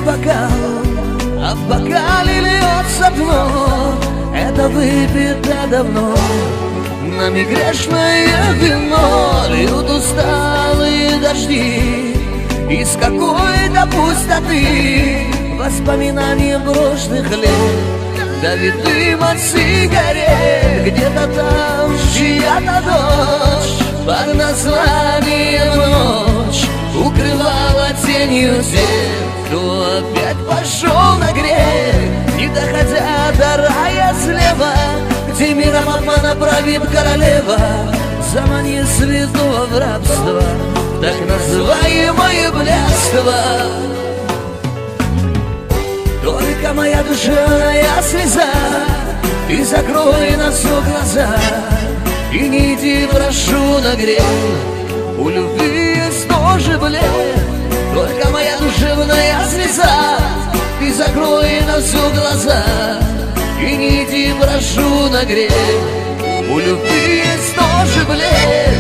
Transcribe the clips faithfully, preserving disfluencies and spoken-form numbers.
бокал, а в бокале льется дно. Это выпито давно, нами грешное вино. Льют усталые дожди из какой-то пустоты, воспоминания прошлых лет. Давит дым от сигарет, где-то там чья-то дочь под названием «Ночь» укрывала тенью тех, кто опять пошел на грех, не доходя до рая слева, где миром обмана правит королева, заманив святого в рабство, так называемое блядство. Только моя душевная слеза, ты закрой на все глаза и не иди, прошу, на грех. У любви есть тоже блед. Только моя душевная слеза, ты закрой на все глаза и не иди, прошу, на грех. У любви есть тоже блед.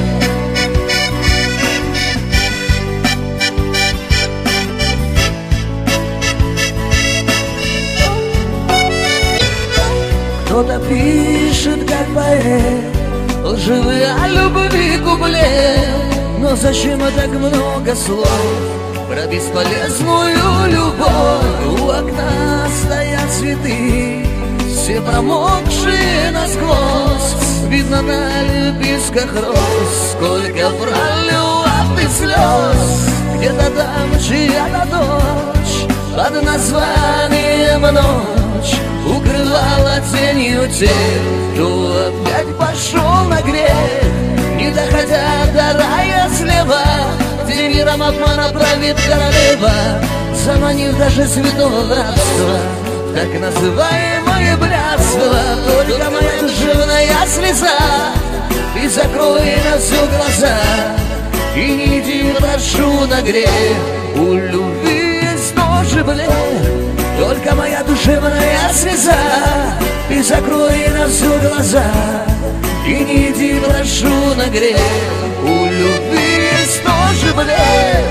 Кто-то пишет, как поэт, лживые о любви куплет. Но зачем так много слов про бесполезную любовь? У окна стоят цветы, все промокшие насквозь. Видно на лепестках роз, сколько пролила ты слез. Где-то там чья-то дочь под названием «Ночь» укрывала тенью тех, кто опять пошел на грех, не доходя до рая слева, где миром обмана правит королева, заманив даже святого в рабство, так называемое блядство. Только моя душевная слеза, ты закрой на все глаза и не иди, прошу, на грех. У любви есть тоже блед. Только моя душевная слеза, ты закрой на все глаза и не иди, прошу, на грех. У любви есть тоже блед.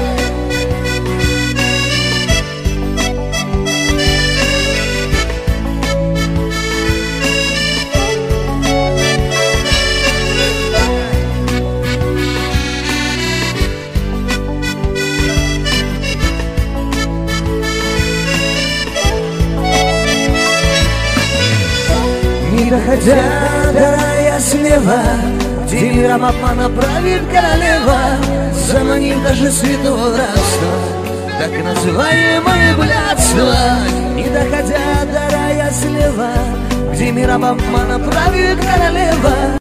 Не доходя до рая слева, где миром обмана правит королева, заманив даже святого в рабство, так называемое блядство. Не доходя до рая слева, где миром обмана правит королева,